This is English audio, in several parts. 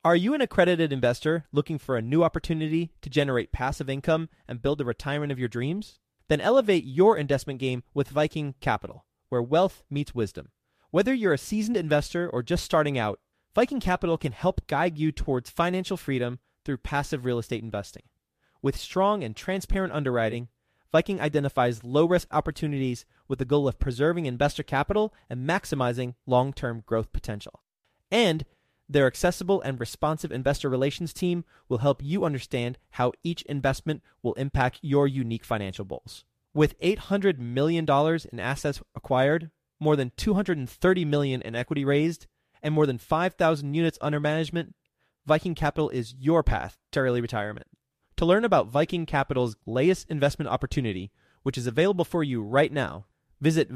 Are you an accredited investor looking for a new opportunity to generate passive income and build the retirement of your dreams? Then elevate your investment game with Viking Capital, where wealth meets wisdom. Whether you're a seasoned investor or just starting out, Viking Capital can help guide you towards financial freedom through passive real estate investing. With strong and transparent underwriting, Viking identifies low-risk opportunities with the goal of preserving investor capital and maximizing long-term growth potential. And their accessible and responsive investor relations team will help you understand how each investment will impact your unique financial goals. With $800 million in assets acquired, more than $230 million in equity raised, and more than 5,000 units under management, Viking Capital is your path to early retirement. To learn about Viking Capital's latest investment opportunity, which is available for you right now, visit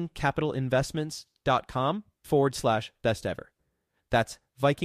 vikingcapitalinvestments.com/best ever. That's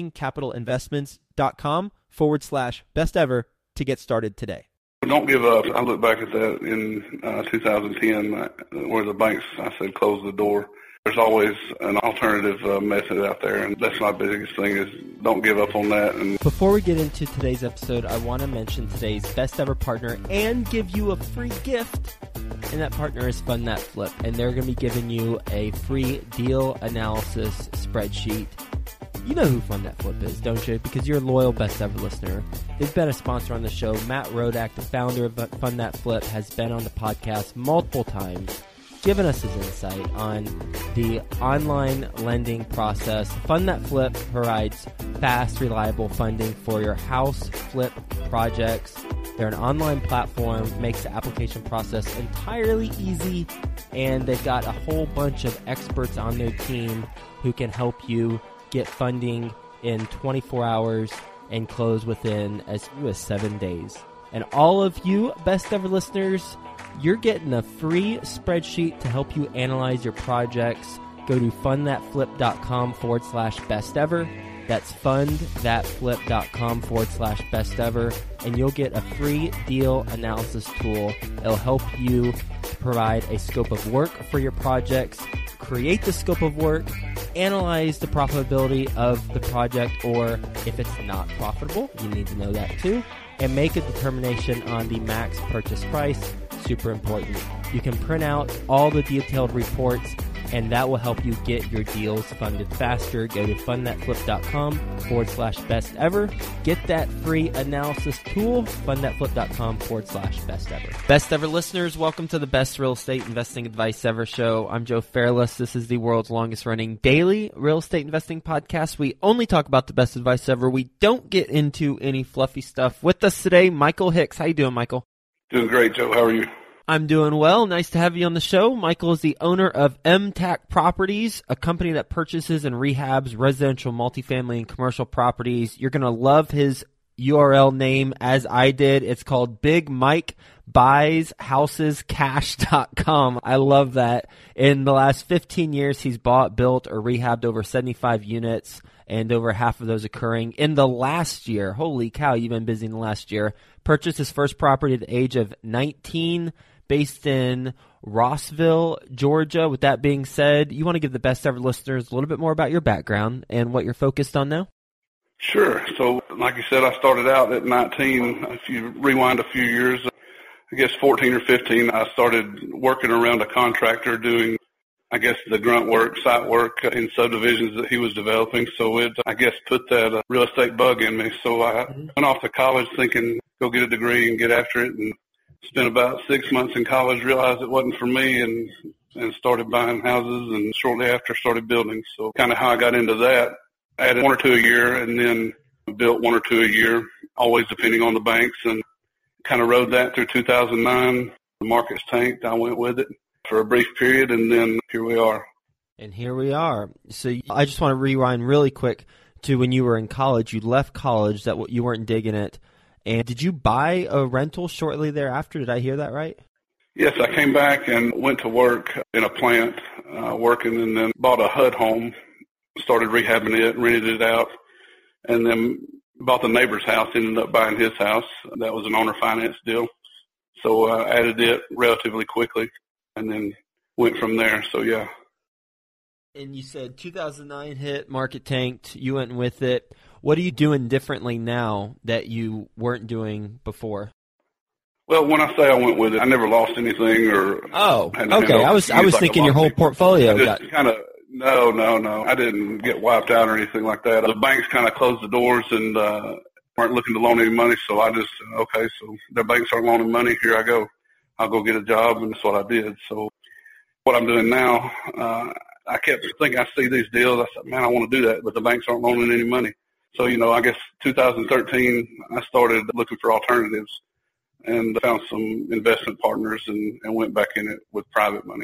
vikingcapitalinvestments.com/best ever to get started today. Don't give up. I look back at that in 2010 where the banks, I said, close the door. There's always an alternative method out there, and that's my biggest thing is don't give up on that. And before we get into today's episode, I want to mention today's best ever partner and give you a free gift, and that partner is Fund That Flip, and they're going to be giving you a free deal analysis spreadsheet. You know who Fund That Flip is, don't you? Because you're a loyal best ever listener. They've been a sponsor on the show. Matt Rodak, the founder of Fund That Flip, has been on the podcast multiple times, given us his insight on the online lending process. Fund That Flip provides fast, reliable funding for your house flip projects. They're an online platform, makes the application process entirely easy, and they've got a whole bunch of experts on their team who can help you get funding in 24 hours and close within as few as 7 days. And all of you best ever listeners, you're getting a free spreadsheet to help you analyze your projects. Go to fundthatflip.com/best ever. That's fundthatflip.com/best ever. And you'll get a free deal analysis tool. It'll help you provide a scope of work for your projects, create the scope of work, analyze the profitability of the project, or if it's not profitable, you need to know that too, and make a determination on the max purchase price. Super important. You can print out all the detailed reports, and that will help you get your deals funded faster. Go to fundthatflip.com/best ever. Get that free analysis tool, fundthatflip.com/best ever. Best ever listeners, welcome to the Best Real Estate Investing Advice Ever show. I'm Joe Fairless. This is the world's longest running daily real estate investing podcast. We only talk about the best advice ever. We don't get into any fluffy stuff. With us today, Michael Hicks. How you doing, Michael? Doing great, Joe. How are you? I'm doing well. Nice to have you on the show. Michael is the owner of MTAC Properties, a company that purchases and rehabs residential, multifamily, and commercial properties. You're going to love his URL name as I did. It's called BigMikeBuysHousesCash.com. I love that. In the last 15 years, he's bought, built, or rehabbed over 75 units, and over half of those occurring in the last year. Holy cow, you've been busy in the last year. Purchased his first property at the age of 19, based in Rossville, Georgia. With that being said, you want to give the best ever listeners a little bit more about your background and what you're focused on now? Sure. So, like you said, I started out at 19. If you rewind a few years, I guess 14 or 15, I started working around a contractor doing, I guess, the grunt work, site work in subdivisions that he was developing. So it, I guess, put that real estate bug in me. So I went off to college thinking, go get a degree and get after it, and spent about 6 months in college, realized it wasn't for me, and started buying houses, and shortly after started building. So kind of how I got into that. I added one or two a year and then built one or two a year, always depending on the banks, and kind of rode that through 2009. The market's tanked. I went with it for a brief period, and then here we are. And here we are. So I just want to rewind really quick to when you were in college. You left college, that you weren't digging it. And did you buy a rental shortly thereafter? Did I hear that right? Yes, I came back and went to work in a plant working, and then bought a HUD home, started rehabbing it, rented it out, and then bought the neighbor's house, ended up buying his house. That was an owner finance deal. So I added it relatively quickly and then went from there. So, yeah. And you said 2009 hit, market tanked, you went with it. What are you doing differently now that you weren't doing before? Well, when I say I went with it, I never lost anything or. Oh, okay. I was thinking your whole portfolio got. No. I didn't get wiped out or anything like that. The banks kind of closed the doors and weren't looking to loan any money. So I just okay. So the banks aren't loaning money. Here I go. I'll go get a job, and that's what I did. So what I'm doing now, I kept thinking I see these deals. I said, man, I want to do that, but the banks aren't loaning any money. So I guess 2013 I started looking for alternatives and found some investment partners and went back in it with private money.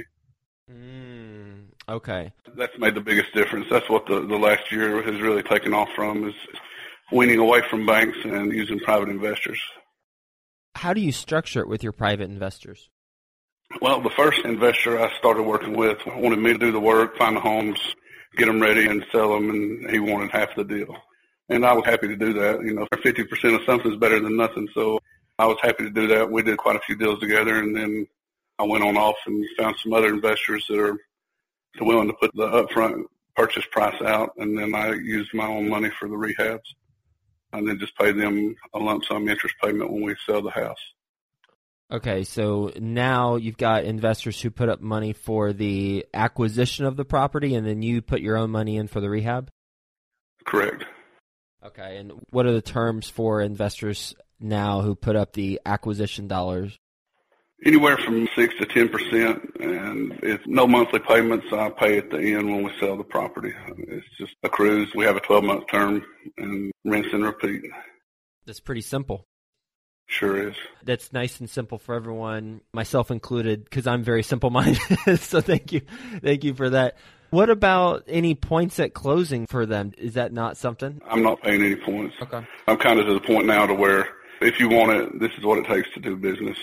Okay. That's made the biggest difference. That's what the last year has really taken off from, is weaning away from banks and using private investors. How do you structure it with your private investors? Well, the first investor I started working with wanted me to do the work, find the homes, get them ready, and sell them, and he wanted half the deal. And I was happy to do that. 50% of something is better than nothing, so I was happy to do that. We did quite a few deals together, and then I went on off and found some other investors that are willing to put the upfront purchase price out, and then I used my own money for the rehabs, and then just pay them a lump sum interest payment when we sell the house. Okay, so now you've got investors who put up money for the acquisition of the property, and then you put your own money in for the rehab? Correct. Okay, and what are the terms for investors now who put up the acquisition dollars? Anywhere from 6 to 10%, and it's no monthly payments. I pay at the end when we sell the property. It's just accrues. We have a 12-month term, and rinse and repeat. That's pretty simple. Sure is. That's nice and simple for everyone, myself included, because I'm very simple-minded. So thank you for that. What about any points at closing for them? Is that not something? I'm not paying any points. Okay. I'm kind of to the point now to where if you want it, this is what it takes to do business.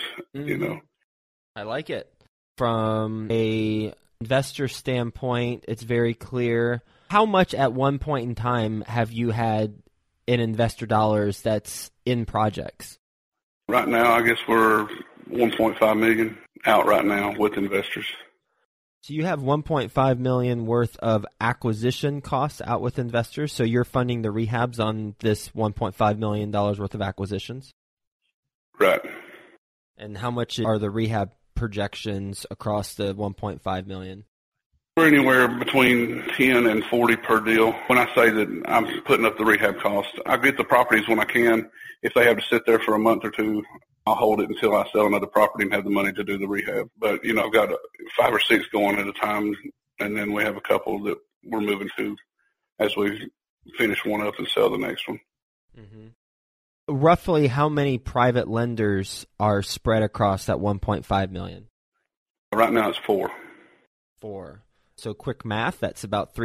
I like it. From a investor standpoint, it's very clear. How much at one point in time have you had in investor dollars that's in projects? Right now, I guess we're $1.5 million out right now with investors. So you have $1.5 million worth of acquisition costs out with investors. So you're funding the rehabs on this $1.5 million worth of acquisitions? Right. And how much are the rehab projections across the $1.5 million? We're anywhere between 10 and 40 per deal. When I say that I'm putting up the rehab cost, I get the properties when I can. If they have to sit there for a month or two, I'll hold it until I sell another property and have the money to do the rehab. But, I've got 5 or 6 going at a time, and then we have a couple that we're moving to as we finish one up and sell the next one. Mm-hmm. Roughly how many private lenders are spread across that $1.5 million? Right now it's 4. 4. So quick math, that's about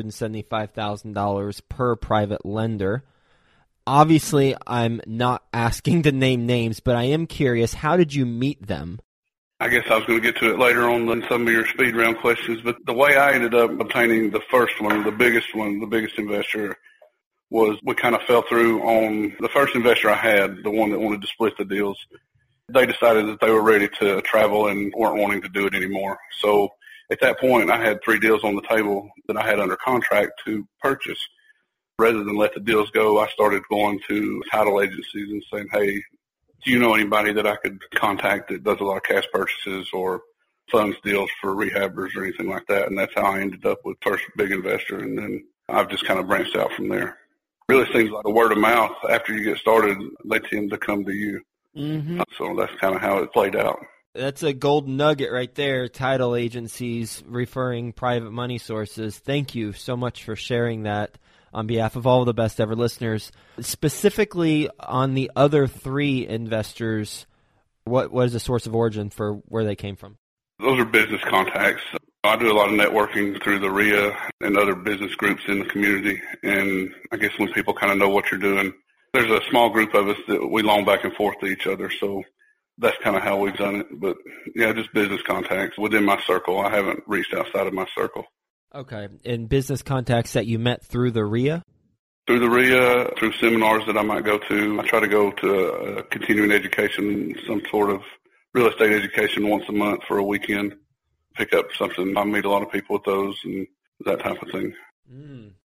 $375,000 per private lender. Obviously, I'm not asking to name names, but I am curious, how did you meet them? I guess I was going to get to it later on in some of your speed round questions, but the way I ended up obtaining the first one, the biggest investor, was we kind of fell through on the first investor I had, the one that wanted to split the deals. They decided that they were ready to travel and weren't wanting to do it anymore. So at that point, I had 3 deals on the table that I had under contract to purchase. Rather than let the deals go, I started going to title agencies and saying, hey, do you know anybody that I could contact that does a lot of cash purchases or funds deals for rehabbers or anything like that? And that's how I ended up with first big investor, and then I've just kind of branched out from there. Really seems like a word of mouth. After you get started, they tend to come to you. Mm-hmm. So that's kind of how it played out. That's a golden nugget right there, title agencies referring private money sources. Thank you so much for sharing that on behalf of all of the Best Ever listeners. Specifically on the other 3 investors, what is the source of origin for where they came from? Those are business contacts. I do a lot of networking through the RIA and other business groups in the community, and I guess when people kind of know what you're doing, there's a small group of us that we loan back and forth to each other, so that's kind of how we've done it. But, yeah, just business contacts within my circle. I haven't reached outside of my circle. Okay. And business contacts that you met through the RIA? Through the RIA, through seminars that I might go to. I try to go to continuing education, some sort of real estate education once a month for a weekend. Pick up something. I meet a lot of people with those and that type of thing.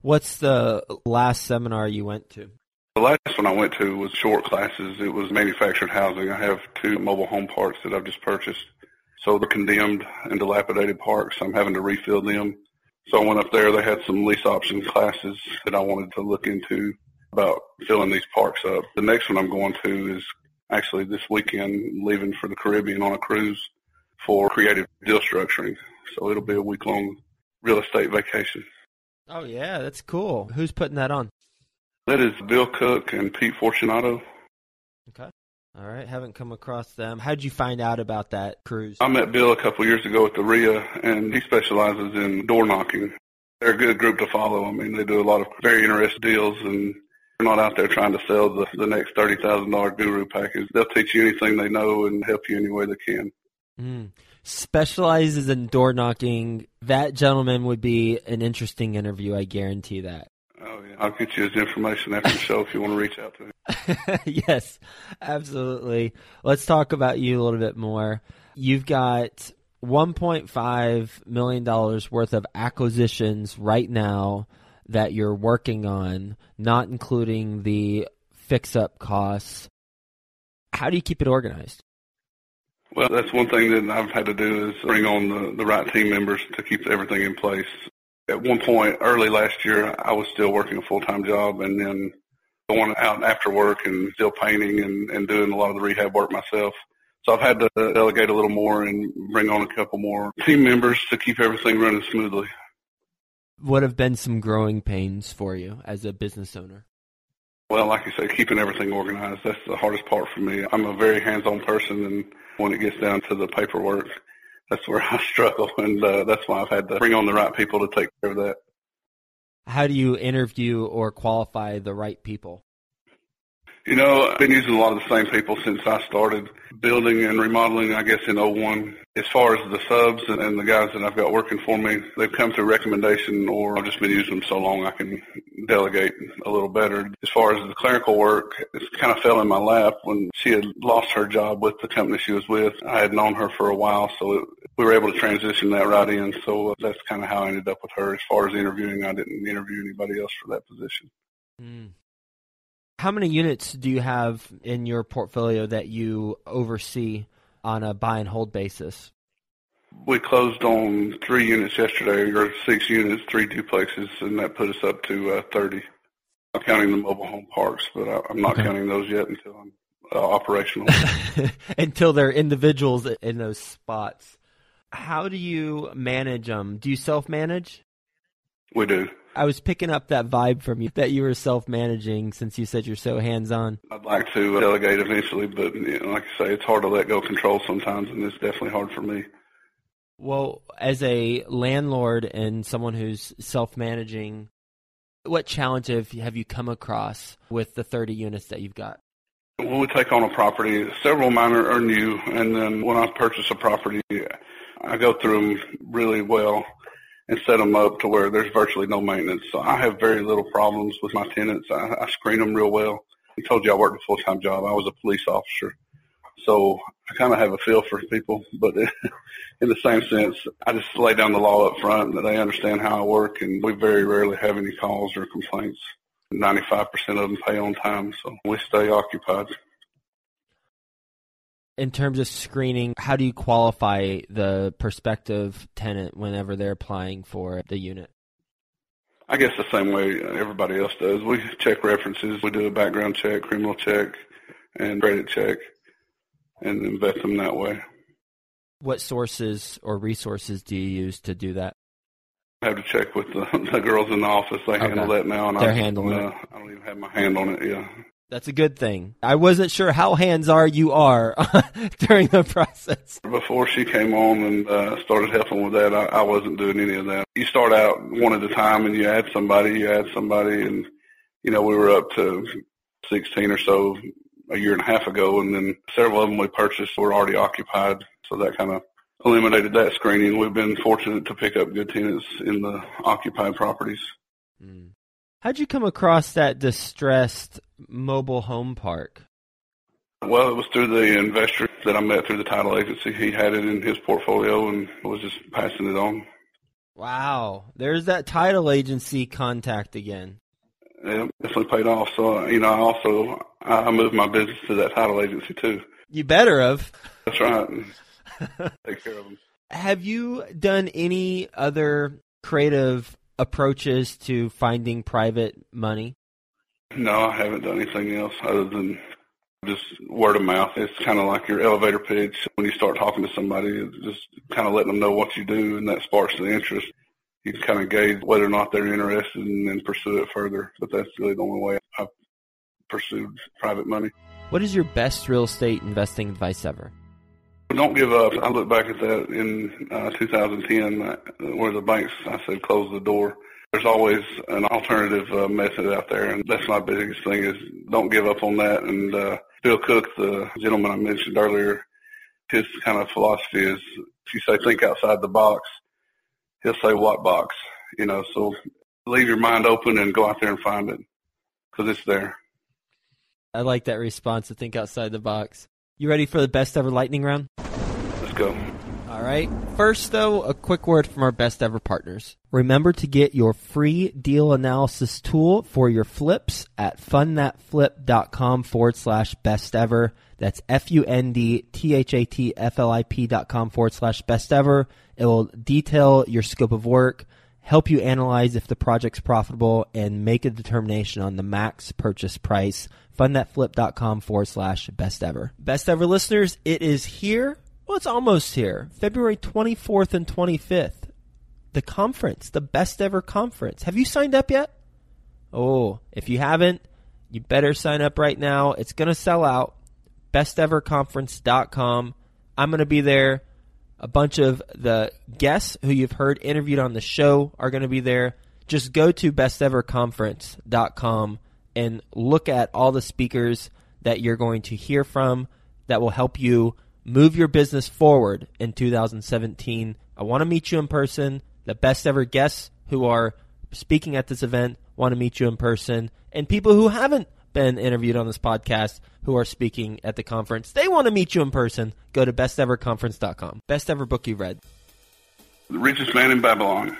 What's the last seminar you went to? The last one I went to was short classes. It was manufactured housing. I have 2 mobile home parks that I've just purchased. So they're condemned and dilapidated parks. I'm having to refill them. So I went up there. They had some lease option classes that I wanted to look into about filling these parks up. The next one I'm going to is actually this weekend, leaving for the Caribbean on a cruise for creative deal structuring. So it'll be a week-long real estate vacation. Oh, yeah, that's cool. Who's putting that on? That is Bill Cook and Pete Fortunato. Okay. All right. Haven't come across them. How'd you find out about that cruise? I met Bill a couple of years ago at the RIA, and he specializes in door knocking. They're a good group to follow. I mean, they do a lot of very interesting deals, and they're not out there trying to sell the next $30,000 guru package. They'll teach you anything they know and help you any way they can. Specializes in door knocking. That gentleman would be an interesting interview. I guarantee that. Oh, yeah. I'll get you his information after the show if you want to reach out to him. Yes, absolutely. Let's talk about you a little bit more. You've got $1.5 million worth of acquisitions right now that you're working on, not including the fix-up costs. How do you keep it organized? Well, that's one thing that I've had to do is bring on the right team members to keep everything in place. At one point early last year, I was still working a full-time job and then going out after work and still painting and doing a lot of the rehab work myself. So I've had to delegate a little more and bring on a couple more team members to keep everything running smoothly. What have been some growing pains for you as a business owner? Well, like you say, keeping everything organized, that's the hardest part for me. I'm a very hands-on person, and when it gets down to the paperwork, that's where I struggle, and that's why I've had to bring on the right people to take care of that. How do you interview or qualify the right people? You know, I've been using a lot of the same people since I started building and remodeling, I guess, in '01. As far as the subs and the guys that I've got working for me, they've come through recommendation, or I've just been using them so long I can delegate a little better. As far as the clerical work, it kind of fell in my lap when she had lost her job with the company she was with. I had known her for a while, so we were able to transition that right in. So that's kind of how I ended up with her. As far as interviewing, I didn't interview anybody else for that position. How many units do you have in your portfolio that you oversee on a buy and hold basis? We closed on 3 units yesterday, or 6 units, 3 duplexes, and that put us up to 30. I'm counting the mobile home parks, but I'm not counting those yet until I'm operational. Until they're individuals in those spots. How do you manage them? Do you self-manage? We do. I was picking up that vibe from you that you were self-managing since you said you're so hands-on. I'd like to delegate eventually, but like I say, it's hard to let go of control sometimes, and it's definitely hard for me. Well, as a landlord and someone who's self-managing, what challenge have you come across with the 30 units that you've got? When we take on a property, several of mine are new, and then when I purchase a property, I go through them really well and set them up to where there's virtually no maintenance. So I have very little problems with my tenants. I screen them real well. I told you I worked a full-time job. I was a police officer. So I kind of have a feel for people, but in the same sense, I just lay down the law up front that they understand how I work, and we very rarely have any calls or complaints. 95% of them pay on time, so we stay occupied. In terms of screening, how do you qualify the prospective tenant whenever they're applying for the unit? I guess the same way everybody else does. We check references. We do a background check, criminal check, and credit check, and then vet them that way. What sources or resources do you use to do that? I have to check with the girls in the office. They handle that now. And they're handling it. I don't even have my hand on it, yeah. That's a good thing. I wasn't sure how hands-on you are during the process. Before she came on and started helping with that, I wasn't doing any of that. You start out one at a time, and you add somebody, and, we were up to 16 or so a year and a half ago, and then several of them we purchased were already occupied, so that kind of eliminated that screening. We've been fortunate to pick up good tenants in the occupied properties. How'd you come across that distressed mobile home park? Well, it was through the investor that I met through the title agency. He had it in his portfolio and was just passing it on. Wow. There's that title agency contact again. Yeah, definitely paid off. So, I moved my business to that title agency too. You better have. That's right. Take care of them. Have you done any other creative approaches to finding private money? No, I haven't done anything else other than just word of mouth. It's kind of like your elevator pitch. When you start talking to somebody, it's just kind of letting them know what you do, and that sparks the interest. You can kind of gauge whether or not they're interested and then pursue it further. But that's really the only way I've pursued private money. What is your best real estate investing advice ever? Don't give up. I look back at that in 2010 where the banks, I said, close the door. There's always an alternative method out there, and that's my biggest thing is don't give up on that. And Bill Cook, the gentleman I mentioned earlier, his kind of philosophy is if you say think outside the box, he'll say what box? So leave your mind open and go out there and find it because it's there. I like that response to think outside the box. You ready for the best ever lightning round? Let's go. All right. First, though, a quick word from our best ever partners. Remember to get your free deal analysis tool for your flips at fundthatflip.com/best ever. That's fundthatflip.com/best ever. It will detail your scope of work, help you analyze if the project's profitable, and make a determination on the max purchase price. fundthatflip.com/best ever. Best ever listeners, it is here. Well, it's almost here. February 24th and 25th. The conference, the best ever conference. Have you signed up yet? Oh, if you haven't, you better sign up right now. It's going to sell out. besteverconference.com. I'm going to be there. A bunch of the guests who you've heard interviewed on the show are going to be there. Just go to besteverconference.com and look at all the speakers that you're going to hear from that will help you move your business forward in 2017. I want to meet you in person. The best ever guests who are speaking at this event want to meet you in person. And people who haven't been interviewed on this podcast who are speaking at the conference, they want to meet you in person. Go to besteverconference.com. Best ever book you've read? The Richest Man in Babylon.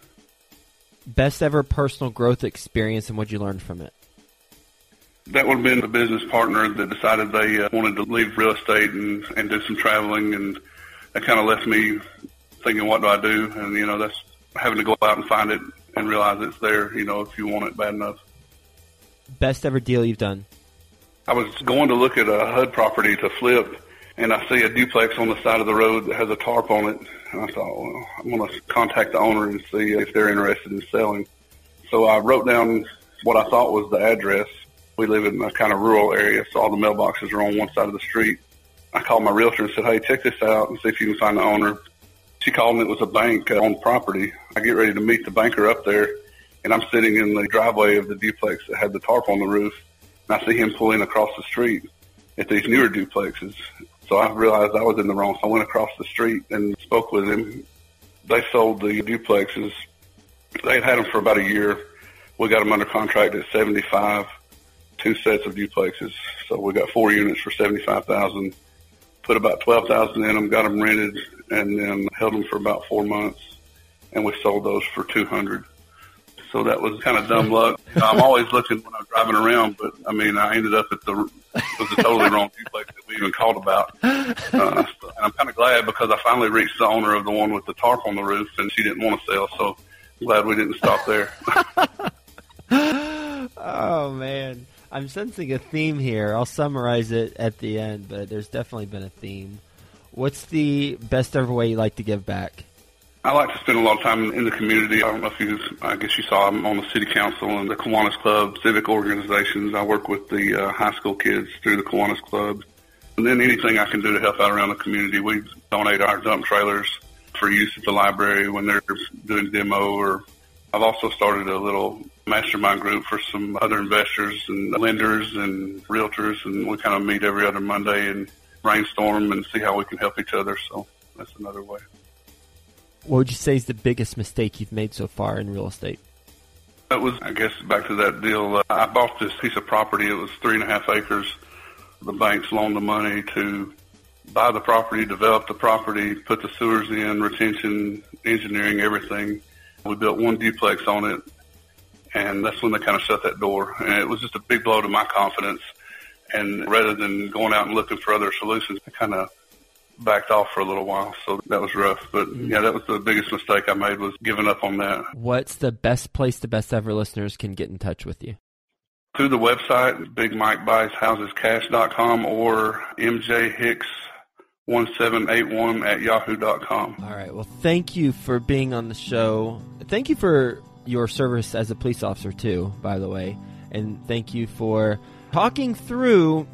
Best ever personal growth experience and what you learned from it? That would have been a business partner that decided they wanted to leave real estate and do some traveling, and that kind of left me thinking, what do I do? And, that's having to go out and find it and realize it's there, if you want it bad enough. Best ever deal you've done? I was going to look at a HUD property to flip, and I see a duplex on the side of the road that has a tarp on it. And I thought, well, I'm going to contact the owner and see if they're interested in selling. So I wrote down what I thought was the address. We live in a kind of rural area, so all the mailboxes are on one side of the street. I called my realtor and said, hey, check this out and see if you can find the owner. She called, and it was a bank on the property. I get ready to meet the banker up there, and I'm sitting in the driveway of the duplex that had the tarp on the roof, and I see him pulling across the street at these newer duplexes. So I realized I was in the wrong, so I went across the street and spoke with him. They sold the duplexes. They had them for about a year. We got them under contract at $75,000. 2 sets of duplexes. So we got 4 units for $75,000, put about $12,000 in them, got them rented, and then held them for about 4 months, and we sold those for $200,000. So that was kind of dumb luck. I'm always looking when I'm driving around, but I ended up at it was a totally wrong duplex that we even called about. And I'm kind of glad because I finally reached the owner of the one with the tarp on the roof, and she didn't want to sell, so I'm glad we didn't stop there. Oh, man. I'm sensing a theme here. I'll summarize it at the end, but there's definitely been a theme. What's the best ever way you like to give back? I like to spend a lot of time in the community. I don't know if I guess you saw I'm on the city council and the Kiwanis Club, civic organizations. I work with the high school kids through the Kiwanis Club. And then anything I can do to help out around the community. We donate our dump trailers for use at the library when they're doing demo, or I've also started a little mastermind group for some other investors and lenders and realtors, and we kind of meet every other Monday and brainstorm and see how we can help each other. So that's another way. What would you say is the biggest mistake you've made so far in real estate? That was, I guess, back to that deal. I bought this piece of property. It was 3.5 acres. The banks loaned the money to buy the property, develop the property, put the sewers in, retention, engineering, everything. We built one duplex on it, and that's when they kind of shut that door. And it was just a big blow to my confidence. And rather than going out and looking for other solutions, I kind of backed off for a little while. So that was rough. But, yeah, that was the biggest mistake I made, was giving up on that. What's the best place the Best Ever listeners can get in touch with you? Through the website, BigMikeBuysHousesCash.com or mjhicks1781@yahoo.com. All right. Well, thank you for being on the show. Thank you for your service as a police officer, too, by the way. And thank you for talking through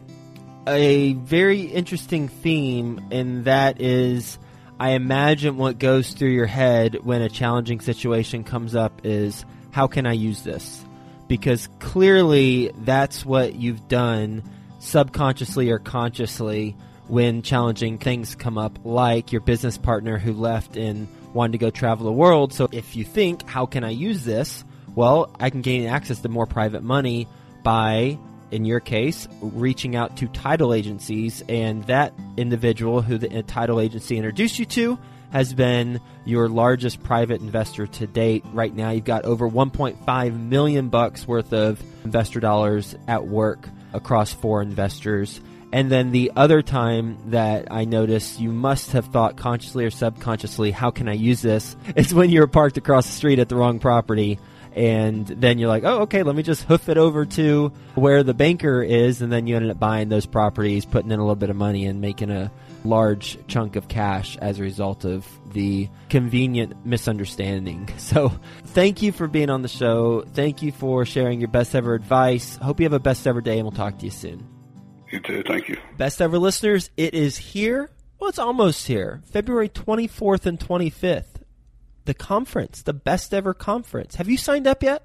a very interesting theme, and that is, I imagine what goes through your head when a challenging situation comes up is, how can I use this? Because clearly that's what you've done subconsciously or consciously when challenging things come up, like your business partner who left and wanted to go travel the world. So if you think, how can I use this? Well, I can gain access to more private money by, in your case, reaching out to title agencies, and that individual who the title agency introduced you to has been your largest private investor to date. Right now, you've got over $1.5 million worth of investor dollars at work across 4 investors. And then the other time that I noticed you must have thought consciously or subconsciously, how can I use this? It's when you were parked across the street at the wrong property. And then you're like, oh, okay, let me just hoof it over to where the banker is. And then you ended up buying those properties, putting in a little bit of money, and making a large chunk of cash as a result of the convenient misunderstanding. So thank you for being on the show. Thank you for sharing your best ever advice. Hope you have a best ever day, and we'll talk to you soon. You too. Thank you. Best ever listeners, it is here. Well, it's almost here. February 24th and 25th. The conference, the Best Ever Conference. Have you signed up yet?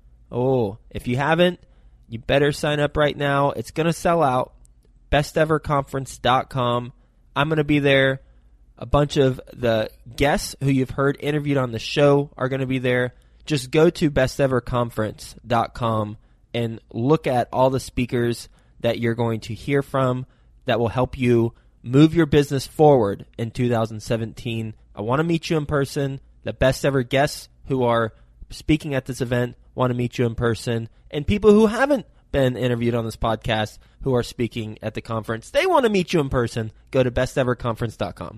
Oh, if you haven't, you better sign up right now. It's going to sell out. BestEverConference.com. I'm going to be there. A bunch of the guests who you've heard interviewed on the show are going to be there. Just go to BestEverConference.com and look at all the speakers that you're going to hear from that will help you move your business forward in 2017. I want to meet you in person. The best ever guests who are speaking at this event want to meet you in person. And people who haven't been interviewed on this podcast who are speaking at the conference, they want to meet you in person. Go to BestEverConference.com.